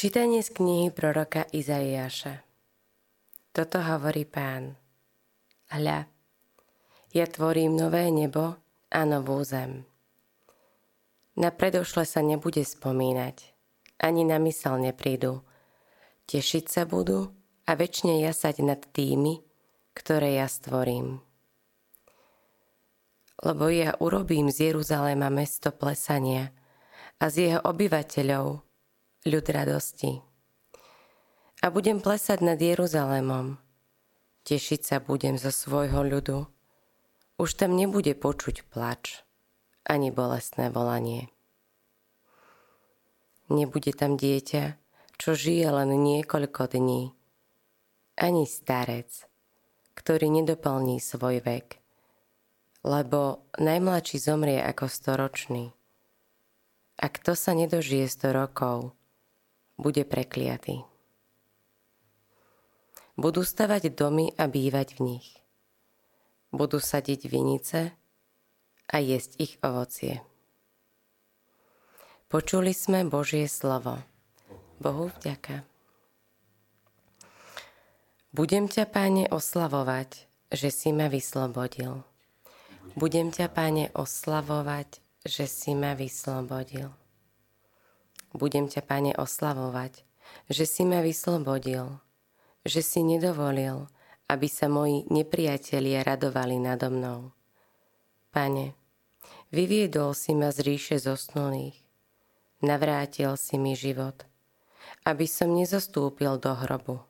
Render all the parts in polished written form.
Čítanie z knihy proroka Izaiáša. Toto hovorí Pán. Hľa, ja tvorím nové nebo a novú zem. Na predošle sa nebude spomínať, ani na myseľ neprídu. Tešiť sa budú a večne jasať nad tými, ktoré ja stvorím. Lebo ja urobím z Jeruzaléma mesto plesania a z jeho obyvateľov ľud radosti. A budem plesať nad Jeruzalémom. Tešiť sa budem zo svojho ľudu. Už tam nebude počuť plač, ani bolestné volanie. Nebude tam dieťa, čo žije len niekoľko dní, ani starec, ktorý nedoplní svoj vek, lebo najmladší zomrie ako 100-ročný. A kto sa nedožije 100 rokov, bude prekliatý. Budú stavať domy a bývať v nich. Budú sadiť vinice a jesť ich ovocie. Počuli sme Božie slovo. Bohu vďaka. Budem ťa, Páne, oslavovať, že si ma vyslobodil. Budem ťa, Páne, oslavovať, že si ma vyslobodil. Budem ťa, Pane, oslavovať, že si ma vyslobodil, že si nedovolil, aby sa moji nepriatelia radovali nado mnou. Pane, vyviedol si ma z ríše zosnulých, navrátil si mi život, aby som nezostúpil do hrobu.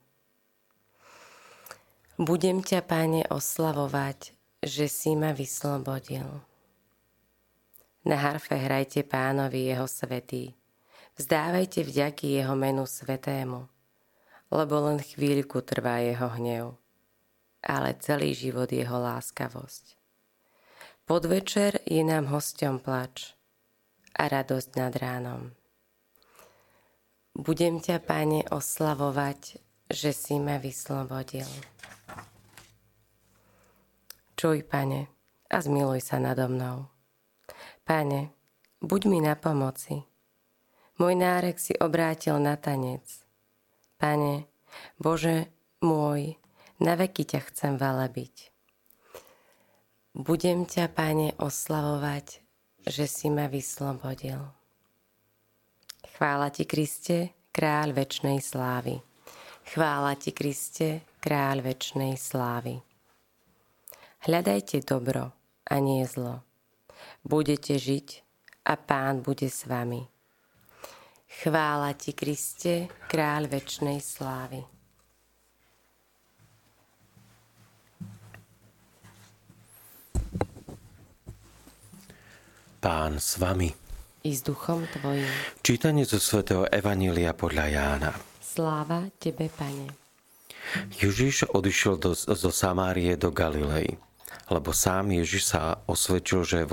Budem ťa, Pane, oslavovať, že si ma vyslobodil. Na harfe hrajte Pánovi jeho svätý. Vzdávajte vďaky jeho menu svätému, lebo len chvíľku trvá jeho hnev, ale celý život jeho láskavosť. Podvečer je nám hosťom plač a radosť nad ránom. Budem ťa, Pane, oslavovať, že si ma vyslobodil. Čuj, Pane, a zmiluj sa nado mnou. Pane, buď mi na pomoci. Môj nárek si obrátil na tanec. Pane, Bože môj, na veky ťa chcem velebiť. Budem ťa, Pane, oslavovať, že si ma vyslobodil. Chvála ti, Kriste, kráľ večnej slávy. Chvála ti, Kriste, kráľ večnej slávy. Hľadajte dobro a nie zlo. Budete žiť a Pán bude s vami. Chvála ti, Kriste, kráľ večnej slávy. Pán s vami. I s duchom tvojim. Čítanie zo svätého Evanjelia podľa Jána. Sláva tebe, Pane. Ježiš odišiel zo Samárie do Galilei, lebo sám Ježiš sa osvedčil, že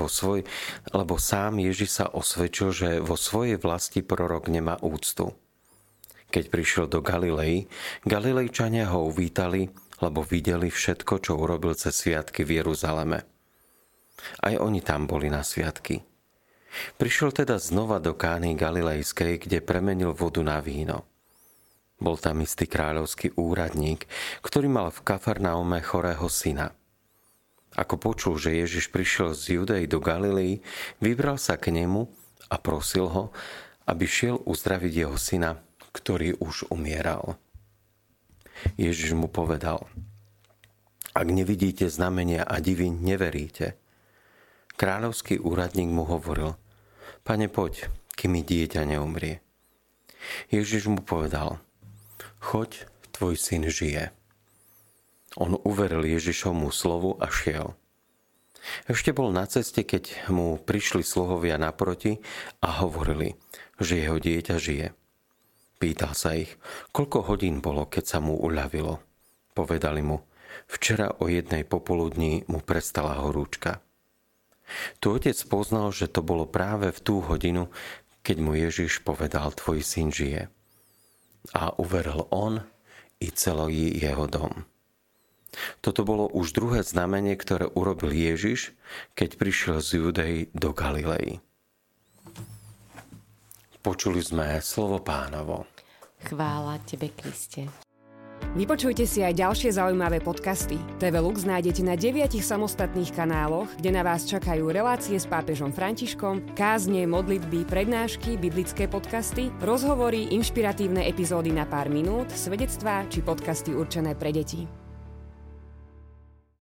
vo svojej vlasti prorok nemá úctu. Keď prišiel do Galilei, Galilejčania ho uvítali, lebo videli všetko, čo urobil cez sviatky v Jeruzaleme. Aj oni tam boli na sviatky. Prišiel teda znova do Kány Galilejskej, kde premenil vodu na víno. Bol tam istý kráľovský úradník, ktorý mal v Kafarnaume chorého syna. Ako počul, že Ježiš prišiel z Judei do Galilei, vybral sa k nemu a prosil ho, aby šiel uzdraviť jeho syna, ktorý už umieral. Ježiš mu povedal: Ak nevidíte znamenia a divy, neveríte. Kráľovský úradník mu hovoril: Pane, poď, kým mi dieťa neumrie. Ježiš mu povedal: Choď, tvoj syn žije. On uveril Ježišovmu slovu a šiel. Ešte bol na ceste, keď mu prišli sluhovia naproti a hovorili, že jeho dieťa žije. Pýtal sa ich, koľko hodín bolo, keď sa mu uľavilo. Povedali mu: Včera o 1:00 popoludní mu prestala horúčka. Tu otec poznal, že to bolo práve v tú hodinu, keď mu Ježiš povedal: Tvoj syn žije. A uveril on i celý jeho dom. Toto bolo už druhé znamenie, ktoré urobil Ježiš, keď prišiel z Judei do Galilei. Počuli sme slovo Pánovo. Chvála Tebe, Kriste. Vypočujte si aj ďalšie zaujímavé podcasty. TV Lux nájdete na 9 samostatných kanáloch, kde na vás čakajú relácie s pápežom Františkom, kázne, modlitby, prednášky, biblické podcasty, rozhovory, inšpiratívne epizódy na pár minút, svedectvá či podcasty určené pre deti.